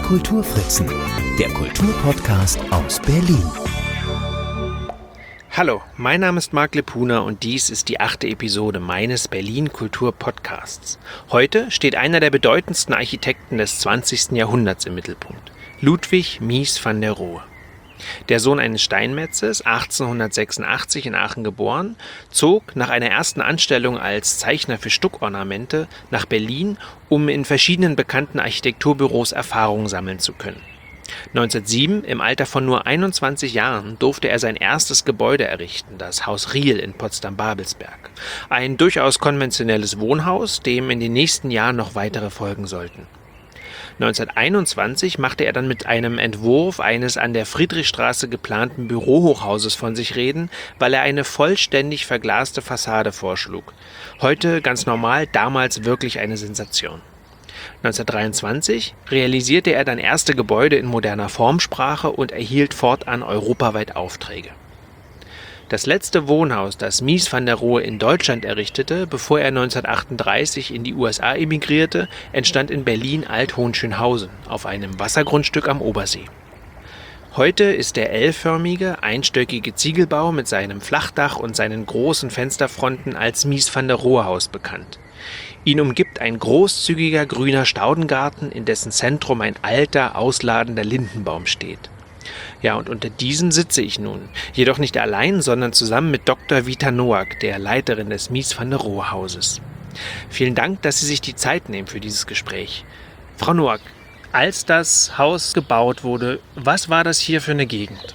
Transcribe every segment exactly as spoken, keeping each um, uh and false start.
Kulturfritzen, der Kulturpodcast aus Berlin. Hallo, mein Name ist Marc Lepuna und dies ist die achte Episode meines Berlin Kultur Podcasts. Heute steht einer der bedeutendsten Architekten des zwanzigsten Jahrhunderts im Mittelpunkt, Ludwig Mies van der Rohe. Der Sohn eines Steinmetzes, achtzehnhundertsechsundachtzig in Aachen geboren, zog nach einer ersten Anstellung als Zeichner für Stuckornamente nach Berlin, um in verschiedenen bekannten Architekturbüros Erfahrungen sammeln zu können. neunzehnhundertsieben, im Alter von nur einundzwanzig Jahren, durfte er sein erstes Gebäude errichten, das Haus Riehl in Potsdam-Babelsberg. Ein durchaus konventionelles Wohnhaus, dem in den nächsten Jahren noch weitere folgen sollten. neunzehnhunderteinundzwanzig machte er dann mit einem Entwurf eines an der Friedrichstraße geplanten Bürohochhauses von sich reden, weil er eine vollständig verglaste Fassade vorschlug. Heute ganz normal, damals wirklich eine Sensation. neunzehnhundertdreiundzwanzig realisierte er dann erste Gebäude in moderner Formsprache und erhielt fortan europaweit Aufträge. Das letzte Wohnhaus, das Mies van der Rohe in Deutschland errichtete, bevor er neunzehnhundertachtunddreißig in die U S A emigrierte, entstand in Berlin-Alt-Hohenschönhausen auf einem Wassergrundstück am Obersee. Heute ist der L-förmige, einstöckige Ziegelbau mit seinem Flachdach und seinen großen Fensterfronten als Mies van der Rohe Haus bekannt. Ihn umgibt ein großzügiger grüner Staudengarten, in dessen Zentrum ein alter, ausladender Lindenbaum steht. Ja, und unter diesem sitze ich nun, jedoch nicht allein, sondern zusammen mit Doktor Vita Noack, der Leiterin des Mies van der Rohe Hauses. Vielen Dank, dass Sie sich die Zeit nehmen für dieses Gespräch. Frau Noack, als das Haus gebaut wurde, was war das hier für eine Gegend?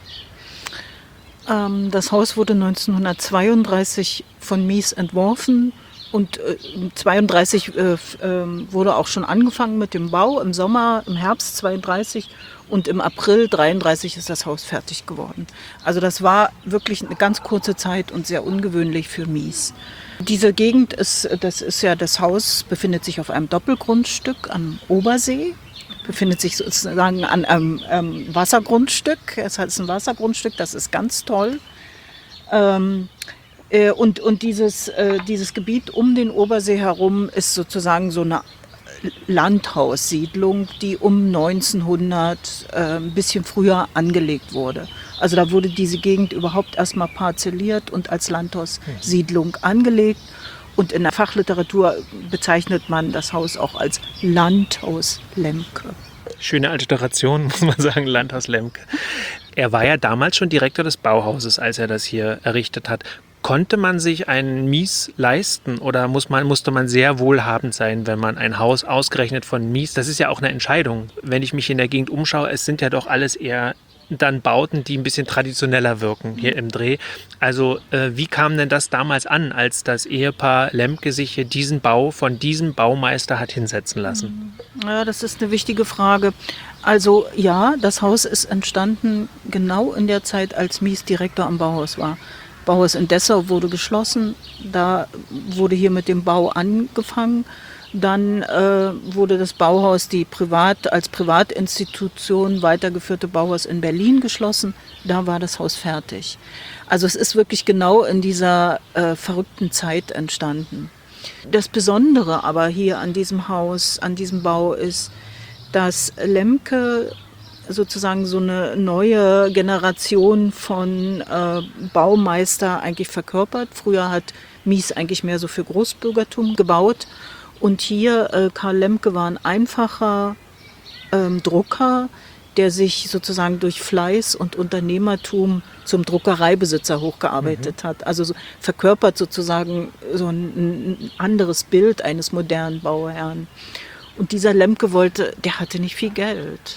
Ähm, das Haus wurde neunzehnhundertzweiunddreißig von Mies entworfen. Und äh, zweiunddreißig äh, äh, wurde auch schon angefangen mit dem Bau, im Sommer, im Herbst zweiunddreißig und im April dreiunddreißig ist das Haus fertig geworden. Also das war wirklich eine ganz kurze Zeit und sehr ungewöhnlich für Mies. Diese Gegend ist, das ist ja, das Haus befindet sich auf einem Doppelgrundstück am Obersee, befindet sich sozusagen an einem ähm, Wassergrundstück. Es ist ein Wassergrundstück, das ist ganz toll. Ähm, Und, und dieses, äh, dieses Gebiet um den Obersee herum ist sozusagen so eine Landhaussiedlung, die um neunzehnhundert äh, ein bisschen früher angelegt wurde. Also da wurde diese Gegend überhaupt erstmal parzelliert und als Landhaussiedlung angelegt. Und in der Fachliteratur bezeichnet man das Haus auch als Landhaus Lemke. Schöne Alliteration, muss man sagen, Landhaus Lemke. Er war ja damals schon Direktor des Bauhauses, als er das hier errichtet hat. Konnte man sich einen Mies leisten oder muss man, musste man sehr wohlhabend sein, wenn man ein Haus ausgerechnet von Mies, das ist ja auch eine Entscheidung. Wenn ich mich in der Gegend umschaue, es sind ja doch alles eher dann Bauten, die ein bisschen traditioneller wirken hier im Dreh. Also äh, wie kam denn das damals an, als das Ehepaar Lemke sich hier diesen Bau von diesem Baumeister hat hinsetzen lassen? Ja, das ist eine wichtige Frage. Also ja, das Haus ist entstanden genau in der Zeit, als Mies Direktor am Bauhaus war. Bauhaus in Dessau wurde geschlossen, da wurde hier mit dem Bau angefangen. Dann äh, wurde das Bauhaus, die privat, als Privatinstitution weitergeführte Bauhaus in Berlin geschlossen. Da war das Haus fertig. Also es ist wirklich genau in dieser äh, verrückten Zeit entstanden. Das Besondere aber hier an diesem Haus, an diesem Bau ist, dass Lemke sozusagen so eine neue Generation von äh, Baumeister eigentlich verkörpert. Früher hat Mies eigentlich mehr so für Großbürgertum gebaut. Und hier, äh, Karl Lemke war ein einfacher ähm, Drucker, der sich sozusagen durch Fleiß und Unternehmertum zum Druckereibesitzer hochgearbeitet mhm. hat. Also so, verkörpert sozusagen so ein, ein anderes Bild eines modernen Bauherrn. Und dieser Lemke wollte, der hatte nicht viel Geld.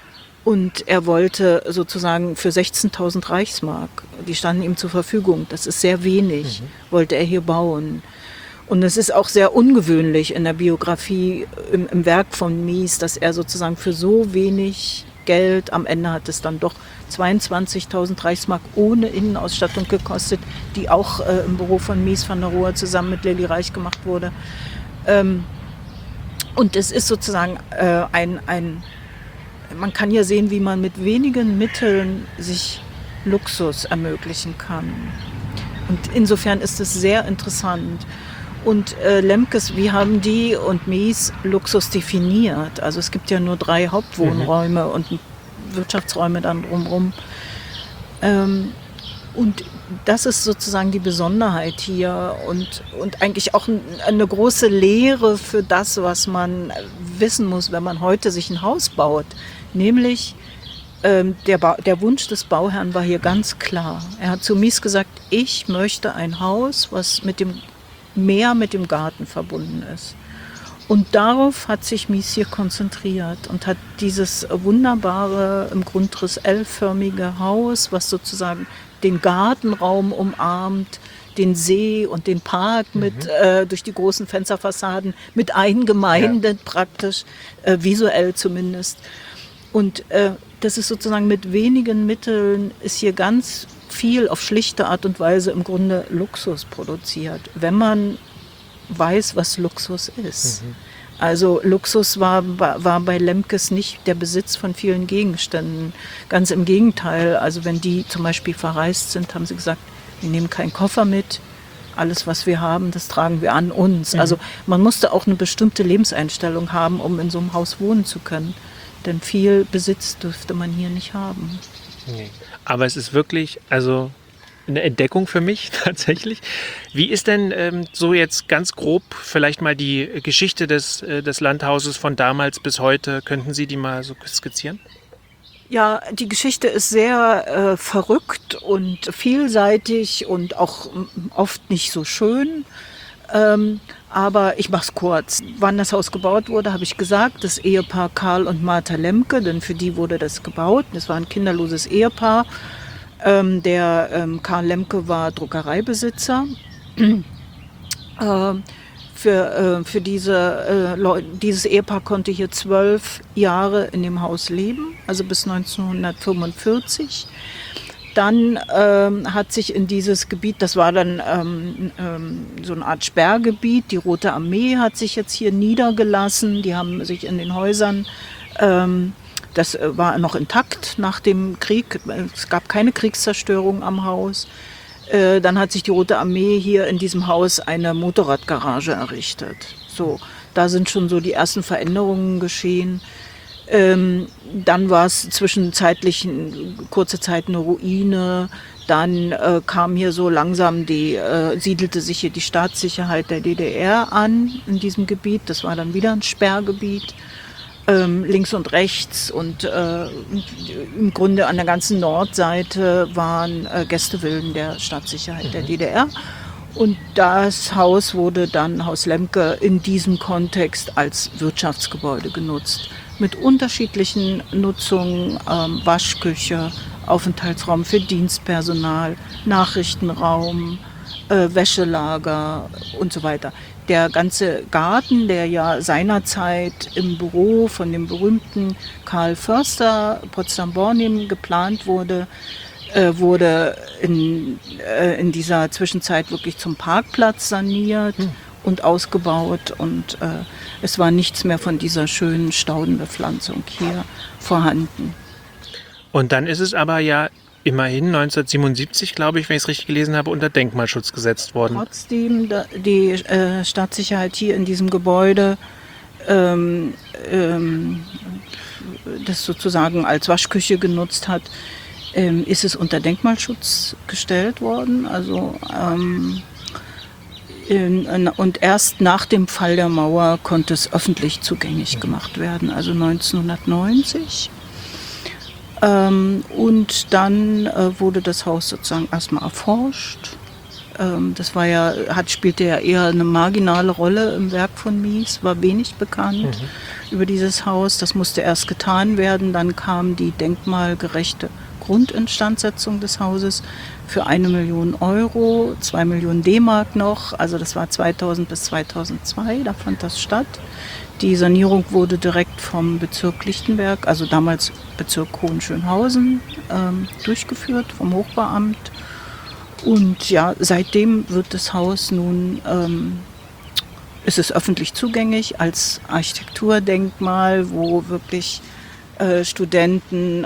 Und er wollte sozusagen für sechzehntausend Reichsmark, die standen ihm zur Verfügung, das ist sehr wenig, mhm. wollte er hier bauen. Und es ist auch sehr ungewöhnlich in der Biografie, im, im Werk von Mies, dass er sozusagen für so wenig Geld, am Ende hat es dann doch zweiundzwanzigtausend Reichsmark ohne Innenausstattung gekostet, die auch äh, im Büro von Mies van der Rohe zusammen mit Lilly Reich gemacht wurde. Ähm, und es ist sozusagen äh, ein, ein Man kann ja sehen, wie man mit wenigen Mitteln sich Luxus ermöglichen kann. Und insofern ist es sehr interessant. Und äh, Lemkes, wie haben die und Mies Luxus definiert? Also es gibt ja nur drei Hauptwohnräume mhm. und Wirtschaftsräume dann drumherum. Ähm, und das ist sozusagen die Besonderheit hier und, und eigentlich auch ein, eine große Lehre für das, was man wissen muss, wenn man heute sich ein Haus baut. Nämlich ähm, der, ba- der Wunsch des Bauherrn war hier ganz klar. Er hat zu Mies gesagt, ich möchte ein Haus, was mit dem Meer, mit dem Garten verbunden ist. Und darauf hat sich Mies hier konzentriert und hat dieses wunderbare, im Grundriss L-förmige Haus, was sozusagen den Gartenraum umarmt, den See und den Park mit mhm. äh, durch die großen Fensterfassaden mit eingemeindet ja. praktisch, äh, visuell zumindest. Und äh, das ist sozusagen mit wenigen Mitteln ist hier ganz viel auf schlichte Art und Weise im Grunde Luxus produziert, wenn man weiß, was Luxus ist. Mhm. Also Luxus war, war bei Lemkes nicht der Besitz von vielen Gegenständen. Ganz im Gegenteil. Also wenn die zum Beispiel verreist sind, haben sie gesagt, wir nehmen keinen Koffer mit. Alles, was wir haben, das tragen wir an uns. Mhm. Also man musste auch eine bestimmte Lebenseinstellung haben, um in so einem Haus wohnen zu können. Denn viel Besitz dürfte man hier nicht haben. Nee. Aber es ist wirklich, also eine Entdeckung für mich tatsächlich. Wie ist denn ähm, so jetzt ganz grob vielleicht mal die Geschichte des, äh, des Landhauses von damals bis heute? Könnten Sie die mal so skizzieren? Ja, die Geschichte ist sehr äh, verrückt und vielseitig und auch oft nicht so schön. Ähm, aber ich mach's kurz. Wann das Haus gebaut wurde, habe ich gesagt, das Ehepaar Karl und Martha Lemke, denn für die wurde das gebaut. Das war ein kinderloses Ehepaar. Ähm, der ähm, Karl Lemke war Druckereibesitzer. äh, für, äh, für diese, äh, Leu- dieses Ehepaar konnte hier zwölf Jahre in dem Haus leben, also bis neunzehnhundertfünfundvierzig. Dann ähm, hat sich in dieses Gebiet, das war dann ähm, ähm, so eine Art Sperrgebiet, die Rote Armee hat sich jetzt hier niedergelassen, die haben sich in den Häusern ähm, Das war noch intakt nach dem Krieg. Es gab keine Kriegszerstörung am Haus. Dann hat sich die Rote Armee hier in diesem Haus eine Motorradgarage errichtet. So, da sind schon so die ersten Veränderungen geschehen. Ähm, dann war es zwischenzeitlich kurze Zeit eine Ruine. Dann äh, kam hier so langsam die, äh, siedelte sich hier die Staatssicherheit der D D R an in diesem Gebiet. Das war dann wieder ein Sperrgebiet. Ähm, links und rechts und äh, im Grunde an der ganzen Nordseite waren äh, Gästevillen der Staatssicherheit mhm. der D D R. Und das Haus wurde dann, Haus Lemke, in diesem Kontext als Wirtschaftsgebäude genutzt. Mit unterschiedlichen Nutzungen, ähm, Waschküche, Aufenthaltsraum für Dienstpersonal, Nachrichtenraum, äh, Wäschelager und so weiter. Der ganze Garten, der ja seinerzeit im Büro von dem berühmten Karl Förster, Potsdam-Bornim, geplant wurde, äh, wurde in, äh, in dieser Zwischenzeit wirklich zum Parkplatz saniert hm. und ausgebaut. Und äh, es war nichts mehr von dieser schönen Staudenbepflanzung hier vorhanden. Und dann ist es aber ja immerhin neunzehnhundertsiebenundsiebzig, glaube ich, wenn ich es richtig gelesen habe, unter Denkmalschutz gesetzt worden. Trotzdem die äh, Staatssicherheit hier in diesem Gebäude ähm, ähm, das sozusagen als Waschküche genutzt hat, ähm, ist es unter Denkmalschutz gestellt worden. Also ähm, in, in, und erst nach dem Fall der Mauer konnte es öffentlich zugänglich gemacht werden, also neunzehnhundertneunzig. Ähm, und dann äh, wurde das Haus sozusagen erstmal erforscht. Ähm, das war ja, hat, spielte ja eher eine marginale Rolle im Werk von Mies, war wenig bekannt mhm. über dieses Haus. Das musste erst getan werden. Dann kam die denkmalgerechte Grundinstandsetzung des Hauses für eine Million Euro, zwei Millionen D-Mark noch. Also das war zweitausend bis zweitausendzwei, da fand das statt. Die Sanierung wurde direkt vom Bezirk Lichtenberg, also damals Bezirk Hohenschönhausen, ähm, durchgeführt, vom Hochbauamt. Und ja, seitdem wird das Haus nun, ähm, ist es öffentlich zugänglich als Architekturdenkmal, wo wirklich äh, Studenten,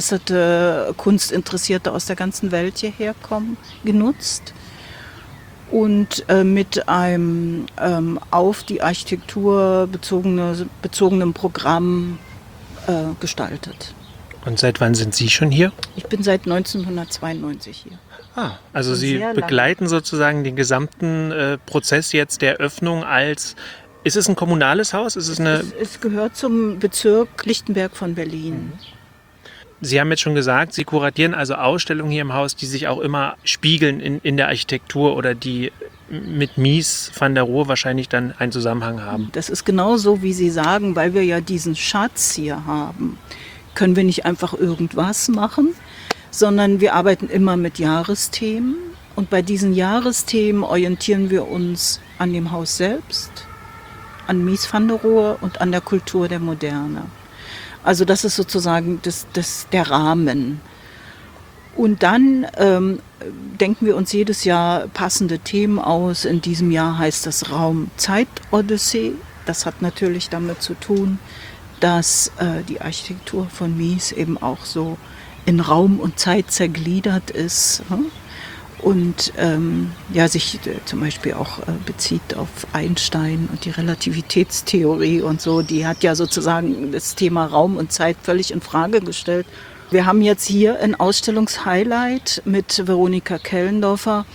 Architekturbegeisterte, Kunstinteressierte aus der ganzen Welt hierher kommen, genutzt. und äh, mit einem ähm, auf die Architektur bezogene, bezogenen Programm äh, gestaltet. Und seit wann sind Sie schon hier? Ich bin seit neunzehnhundertzweiundneunzig hier. Ah, also Schon Sie sehr begleiten sozusagen den gesamten äh, Prozess jetzt der Öffnung als, ist es ein kommunales Haus? Ist es eine? Es, es gehört zum Bezirk Lichtenberg von Berlin. Sie haben jetzt schon gesagt, Sie kuratieren also Ausstellungen hier im Haus, die sich auch immer spiegeln in, in der Architektur oder die mit Mies van der Rohe wahrscheinlich dann einen Zusammenhang haben. Das ist genau so, wie Sie sagen, weil wir ja diesen Schatz hier haben, können wir nicht einfach irgendwas machen, sondern wir arbeiten immer mit Jahresthemen. Und bei diesen Jahresthemen orientieren wir uns an dem Haus selbst, an Mies van der Rohe und an der Kultur der Moderne. Also das ist sozusagen das, das, der Rahmen. Und dann ähm, denken wir uns jedes Jahr passende Themen aus. In diesem Jahr heißt das Raum-Zeit-Odyssee. Das hat natürlich damit zu tun, dass äh, die Architektur von Mies eben auch so in Raum und Zeit zergliedert ist. Hm? Und ähm, ja, sich äh, zum Beispiel auch äh, bezieht auf Einstein und die Relativitätstheorie und so. Die hat ja sozusagen das Thema Raum und Zeit völlig in Frage gestellt. Wir haben jetzt hier ein Ausstellungshighlight mit Veronika Kellendorfer.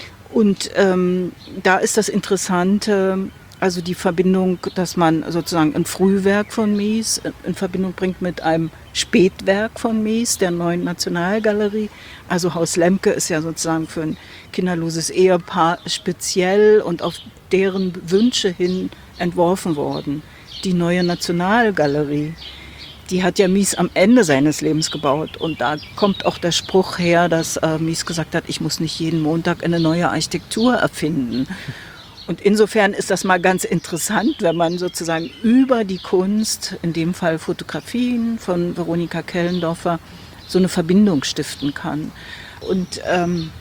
Und ähm, da ist das Interessante, also die Verbindung, dass man sozusagen ein Frühwerk von Mies in Verbindung bringt mit einem Spätwerk von Mies, der Neuen Nationalgalerie. Also Haus Lemke ist ja sozusagen für ein kinderloses Ehepaar speziell und auf deren Wünsche hin entworfen worden. Die Neue Nationalgalerie, die hat ja Mies am Ende seines Lebens gebaut. Und da kommt auch der Spruch her, dass äh, Mies gesagt hat, ich muss nicht jeden Montag eine neue Architektur erfinden. Und insofern ist das mal ganz interessant, wenn man sozusagen über die Kunst, in dem Fall Fotografien von Veronika Kellendorfer, so eine Verbindung stiften kann. Und ähm,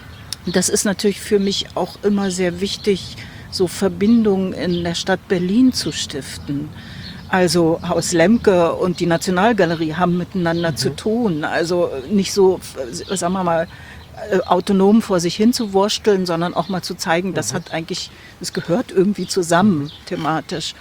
das ist natürlich für mich auch immer sehr wichtig, so Verbindungen in der Stadt Berlin zu stiften. Also Haus Lemke und die Nationalgalerie haben miteinander mhm. zu tun. Also nicht so, sagen wir mal, autonom vor sich hin zu wursteln, sondern auch mal zu zeigen, das hat eigentlich, das gehört irgendwie zusammen thematisch.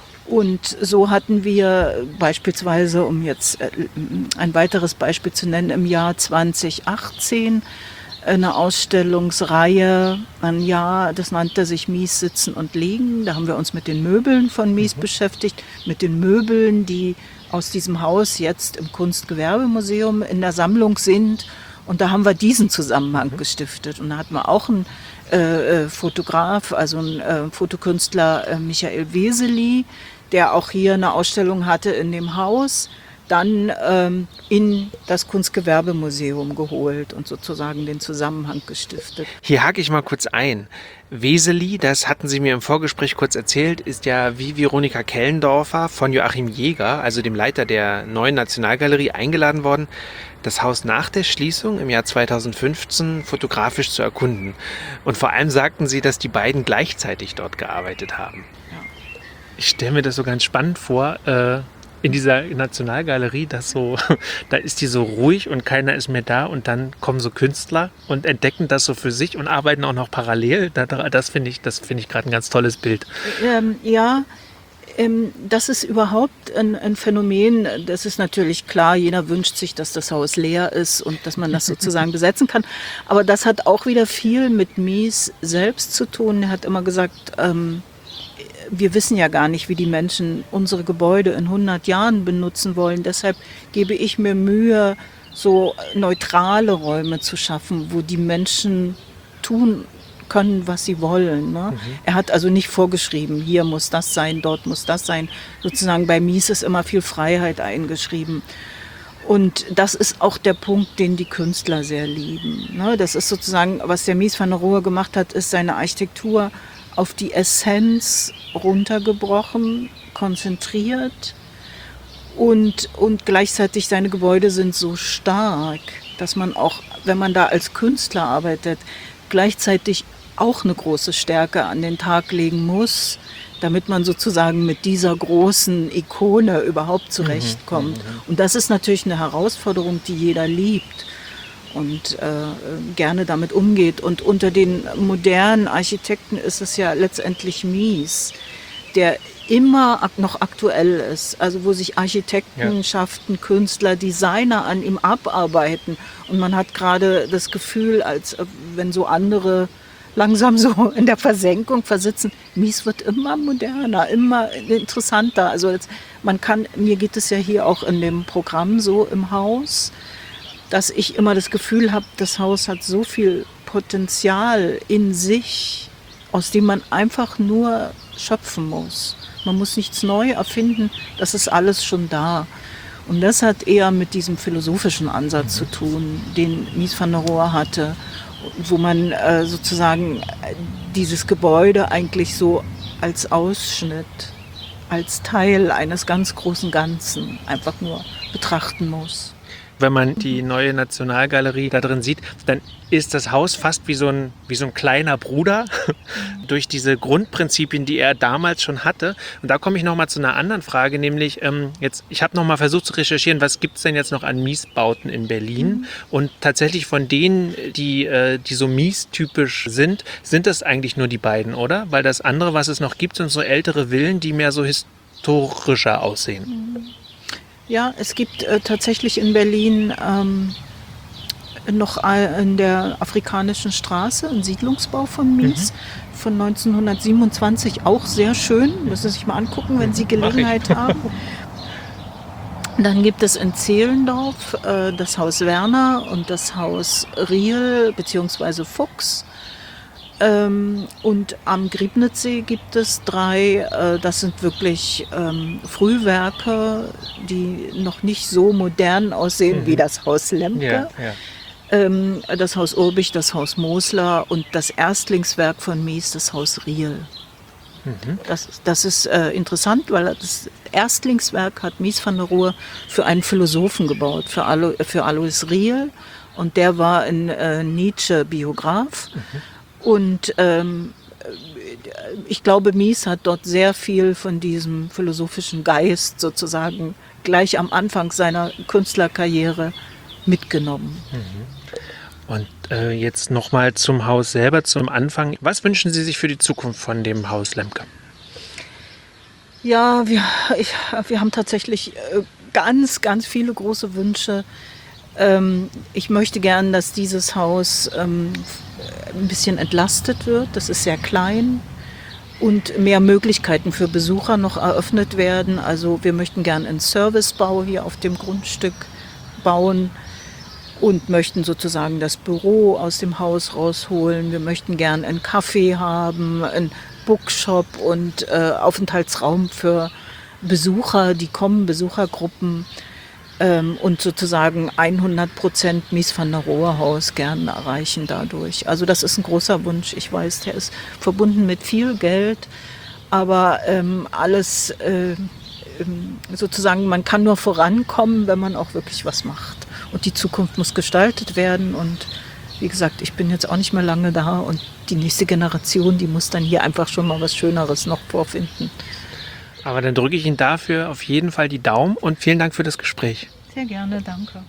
Und so hatten wir beispielsweise, um jetzt ein weiteres Beispiel zu nennen, im Jahr zwanzig achtzehn eine Ausstellungsreihe, ein Jahr, das nannte sich Mies Sitzen und Liegen. Da haben wir uns mit den Möbeln von Mies mhm. beschäftigt, mit den Möbeln, die aus diesem Haus jetzt im Kunstgewerbemuseum in der Sammlung sind. Und da haben wir diesen Zusammenhang mhm. gestiftet. Und da hatten wir auch einen äh, Fotograf, also einen äh, Fotokünstler, äh, Michael Wesely, der auch hier eine Ausstellung hatte in dem Haus, dann ähm, in das Kunstgewerbemuseum geholt und sozusagen den Zusammenhang gestiftet. Hier hake ich mal kurz ein. Wesely, das hatten Sie mir im Vorgespräch kurz erzählt, ist ja wie Veronika Kellendorfer von Joachim Jäger, also dem Leiter der Neuen Nationalgalerie, eingeladen worden, das Haus nach der Schließung im Jahr zweitausendfünfzehn fotografisch zu erkunden. Und vor allem sagten Sie, dass die beiden gleichzeitig dort gearbeitet haben. Ja. Ich stelle mir das so ganz spannend vor, äh, in dieser Nationalgalerie, dass so, da ist die so ruhig und keiner ist mehr da und dann kommen so Künstler und entdecken das so für sich und arbeiten auch noch parallel. Das finde ich, das finde ich gerade ein ganz tolles Bild. Ähm, ja, ähm, das ist überhaupt ein, ein Phänomen. Das ist natürlich klar, jeder wünscht sich, dass das Haus leer ist und dass man das sozusagen besetzen kann. Aber das hat auch wieder viel mit Mies selbst zu tun. Er hat immer gesagt, ähm, wir wissen ja gar nicht, wie die Menschen unsere Gebäude in hundert Jahren benutzen wollen. Deshalb gebe ich mir Mühe, so neutrale Räume zu schaffen, wo die Menschen tun können, was sie wollen. Ne? Mhm. Er hat also nicht vorgeschrieben, hier muss das sein, dort muss das sein. Sozusagen bei Mies ist immer viel Freiheit eingeschrieben. Und das ist auch der Punkt, den die Künstler sehr lieben. Ne? Das ist sozusagen, was der Mies van der Rohe gemacht hat, ist seine Architektur auf die Essenz runtergebrochen, konzentriert und, und gleichzeitig seine Gebäude sind so stark, dass man auch, wenn man da als Künstler arbeitet, gleichzeitig auch eine große Stärke an den Tag legen muss, damit man sozusagen mit dieser großen Ikone überhaupt zurechtkommt. Mhm, und das ist natürlich eine Herausforderung, die jeder liebt. und äh, gerne damit umgeht. Und unter den modernen Architekten ist es ja letztendlich Mies, der immer ak- noch aktuell ist. Also wo sich Architektenschaften, ja. Künstler, Designer an ihm abarbeiten. Und man hat gerade das Gefühl, als wenn so andere langsam so in der Versenkung versitzen. Mies wird immer moderner, immer interessanter. Also jetzt, man kann, mir geht es ja hier auch in dem Programm so im Haus, dass ich immer das Gefühl habe, das Haus hat so viel Potenzial in sich, aus dem man einfach nur schöpfen muss. Man muss nichts neu erfinden, das ist alles schon da. Und das hat eher mit diesem philosophischen Ansatz zu tun, den Mies van der Rohe hatte, wo man äh, sozusagen dieses Gebäude eigentlich so als Ausschnitt, als Teil eines ganz großen Ganzen einfach nur betrachten muss. Wenn man die neue Nationalgalerie da drin sieht, dann ist das Haus fast wie so ein, wie so ein kleiner Bruder durch diese Grundprinzipien, die er damals schon hatte. Und da komme ich nochmal zu einer anderen Frage, nämlich ähm, jetzt, ich habe nochmal versucht zu recherchieren, was gibt es denn jetzt noch an Mies-Bauten in Berlin? Mhm. Und tatsächlich von denen, die, äh, die so Mies-typisch sind, sind das eigentlich nur die beiden, oder? Weil das andere, was es noch gibt, sind so ältere Villen, die mehr so historischer aussehen. Mhm. Ja, es gibt äh, tatsächlich in Berlin ähm, noch in der Afrikanischen Straße einen Siedlungsbau von Mies mhm. von neunzehnhundertsiebenundzwanzig, auch sehr schön. Müssen Sie sich mal angucken, wenn Sie Gelegenheit haben. Dann gibt es in Zehlendorf äh, das Haus Werner und das Haus Riel bzw. Fuchs. Ähm, und am Griebnitzsee gibt es drei, äh, das sind wirklich ähm, Frühwerke, die noch nicht so modern aussehen mhm. wie das Haus Lemke. Ja, ja. Ähm, das Haus Urbich, das Haus Mosler und das Erstlingswerk von Mies, das Haus Riel. Mhm. Das, das ist äh, interessant, weil das Erstlingswerk hat Mies van der Rohe für einen Philosophen gebaut, für, Alo, für Alois Riel. Und der war ein äh, Nietzsche-Biograf. Mhm. Und ähm, ich glaube, Mies hat dort sehr viel von diesem philosophischen Geist sozusagen gleich am Anfang seiner Künstlerkarriere mitgenommen. Und äh, jetzt nochmal zum Haus selber, zum Anfang. Was wünschen Sie sich für die Zukunft von dem Haus Lemke? Ja, wir, ich, wir haben tatsächlich ganz, ganz viele große Wünsche. Ähm, ich möchte gern, dass dieses Haus ähm, ein bisschen entlastet wird. Das ist sehr klein und mehr Möglichkeiten für Besucher noch eröffnet werden. Also wir möchten gern einen Servicebau hier auf dem Grundstück bauen und möchten sozusagen das Büro aus dem Haus rausholen. Wir möchten gern einen Café haben, einen Bookshop und äh, Aufenthaltsraum für Besucher, die kommen, Besuchergruppen. Und sozusagen hundert Prozent Mies van der Rohe Haus gerne erreichen dadurch. Also das ist ein großer Wunsch. Ich weiß, der ist verbunden mit viel Geld, aber ähm, alles äh, sozusagen, man kann nur vorankommen, wenn man auch wirklich was macht. Und die Zukunft muss gestaltet werden und wie gesagt, ich bin jetzt auch nicht mehr lange da und die nächste Generation, die muss dann hier einfach schon mal was Schöneres noch vorfinden. Aber dann drücke ich Ihnen dafür auf jeden Fall die Daumen und vielen Dank für das Gespräch. Sehr gerne, danke.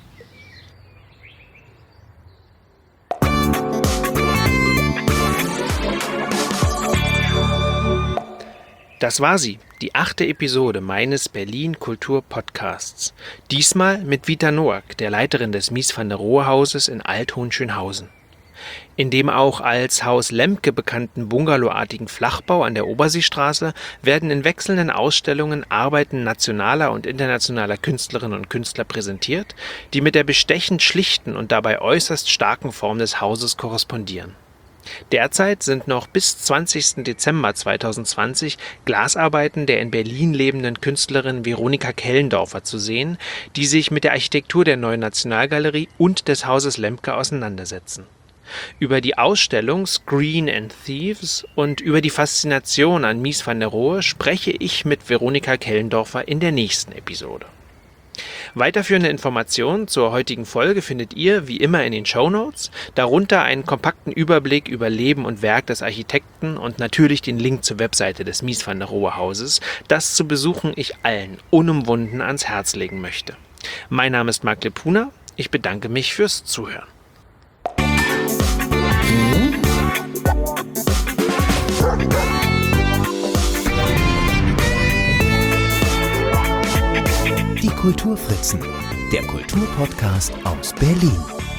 Das war sie, die achte Episode meines Berlin Kultur Podcasts. Diesmal mit Vita Noack, der Leiterin des Mies van der Rohe Hauses in Alt-Hohenschönhausen. In dem auch als Haus Lemke bekannten bungalowartigen Flachbau an der Oberseestraße werden in wechselnden Ausstellungen Arbeiten nationaler und internationaler Künstlerinnen und Künstler präsentiert, die mit der bestechend schlichten und dabei äußerst starken Form des Hauses korrespondieren. Derzeit sind noch bis zwanzigsten Dezember zweitausendzwanzig Glasarbeiten der in Berlin lebenden Künstlerin Veronika Kellendorfer zu sehen, die sich mit der Architektur der neuen Nationalgalerie und des Hauses Lemke auseinandersetzen. Über die Ausstellung Screen and Thieves und über die Faszination an Mies van der Rohe spreche ich mit Veronika Kellendorfer in der nächsten Episode. Weiterführende Informationen zur heutigen Folge findet ihr wie immer in den Shownotes, darunter einen kompakten Überblick über Leben und Werk des Architekten und natürlich den Link zur Webseite des Mies van der Rohe Hauses, das zu besuchen ich allen unumwunden ans Herz legen möchte. Mein Name ist Marc Lepuna, ich bedanke mich fürs Zuhören. Kulturfritzen, der Kulturpodcast aus Berlin.